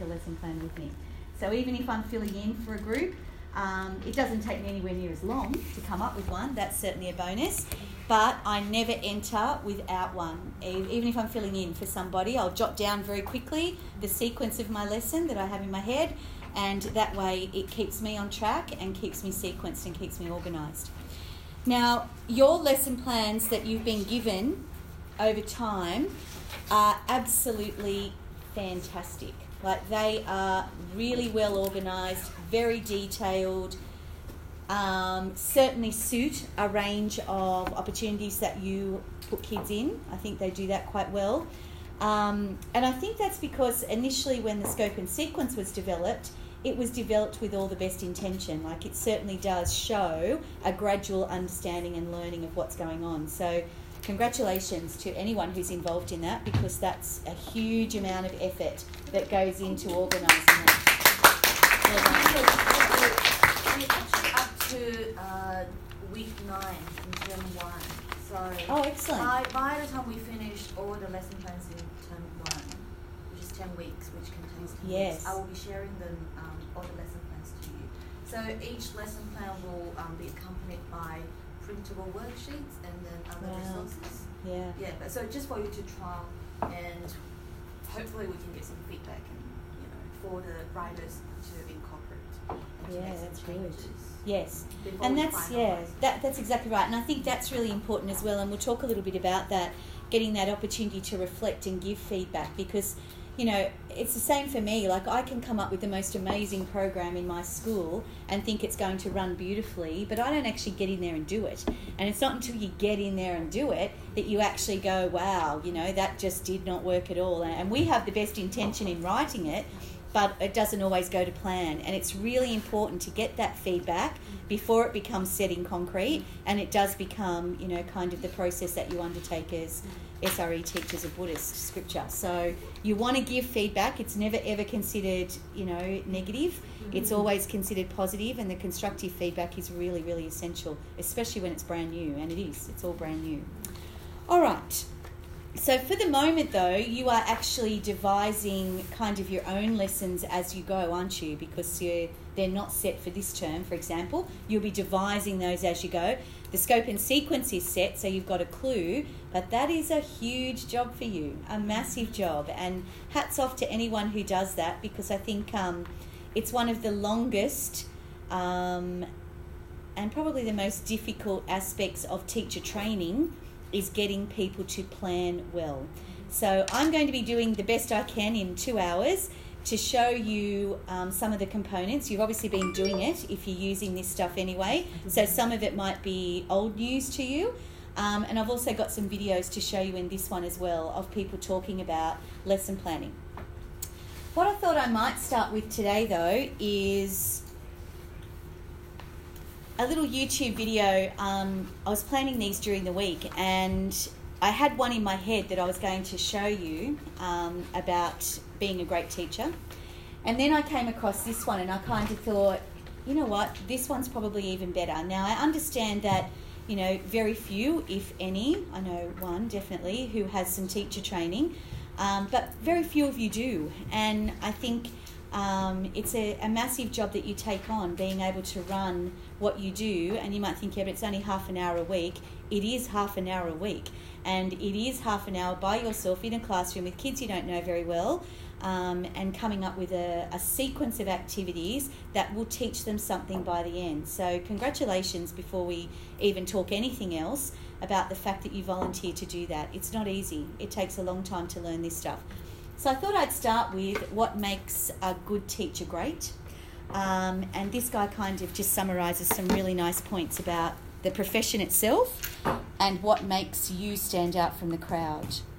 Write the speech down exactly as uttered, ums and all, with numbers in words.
a lesson plan with me. So even if I'm filling in for a group, um, it doesn't take me anywhere near as long to come up with one. That's certainly a bonus. But I never enter without one. Even if I'm filling in for somebody, I'll jot down very quickly the sequence of my lesson that I have in my head, and that way it keeps me on track and keeps me sequenced and keeps me organised. Now, your lesson plans that you've been given over time are absolutely fantastic. Like, they are really well organised, very detailed, um, certainly suit a range of opportunities that you put kids in. I think they do that quite well. Um, and I think that's because initially when the scope and sequence was developed, it was developed with all the best intention. Like, it certainly does show a gradual understanding and learning of what's going on. So congratulations to anyone who's involved in that, because that's a huge amount of effort that goes into organising that. We're actually up to uh, week nine in term one. So oh, excellent. By, by the time we finish all the lesson plans in term one, which is ten weeks, which contains ten yes. weeks, I will be sharing them, um, all the lesson plans to you. So each lesson plan will um, be accompanied by printable worksheets and then other wow. resources. Yeah. Yeah, but so just for you to trial, and hopefully we can get some feedback and, you know, for the writers to incorporate and to yeah, make some that's changes. good. Yes, and that's yeah, that that's exactly right. And I think that's really important as well. And we'll talk a little bit about that, getting that opportunity to reflect and give feedback, because, you know, it's the same for me. Like, I can come up with the most amazing program in my school and think it's going to run beautifully, but I don't actually get in there and do it. And it's not until you get in there and do it that you actually go, wow, you know, that just did not work at all. And we have the best intention in writing it, but it doesn't always go to plan. And it's really important to get that feedback before it becomes set in concrete, and it does become, you know, kind of the process that you undertake as S R E teachers of Buddhist scripture. So you want to give feedback. It's never ever considered, you know, negative. It's always considered positive, and the constructive feedback is really, really essential, especially when it's brand new, and it is. It's all brand new. All right. So for the moment, though, you are actually devising kind of your own lessons as you go, aren't you? Because you're, they're not set for this term, for example. You'll be devising those as you go. The scope and sequence is set, so you've got a clue, but that is a huge job for you, a massive job. And hats off to anyone who does that, because I think um, it's one of the longest um, and probably the most difficult aspects of teacher training, is getting people to plan well. So I'm going to be doing the best I can in two hours to show you um, some of the components. You've obviously been doing it if you're using this stuff anyway, so some of it might be old news to you. Um, and I've also got some videos to show you in this one as well of people talking about lesson planning. What I thought I might start with today, though, is a little YouTube video. um, I was planning these during the week, and I had one in my head that I was going to show you um, about being a great teacher. And then I came across this one, and I kind of thought, you know what, this one's probably even better. Now, I understand that, you know, very few, if any, I know one definitely, who has some teacher training, um, but very few of you do. And I think Um, it's a, a massive job that you take on, being able to run what you do. And you might think, yeah, but it's only half an hour a week. It is half an hour a week. And it is half an hour by yourself in a classroom with kids you don't know very well, um, and coming up with a, a sequence of activities that will teach them something by the end. So congratulations, before we even talk anything else, about the fact that you volunteer to do that. It's not easy. It takes a long time to learn this stuff. So I thought I'd start with what makes a good teacher great. Um, and this guy kind of just summarises some really nice points about the profession itself and what makes you stand out from the crowd.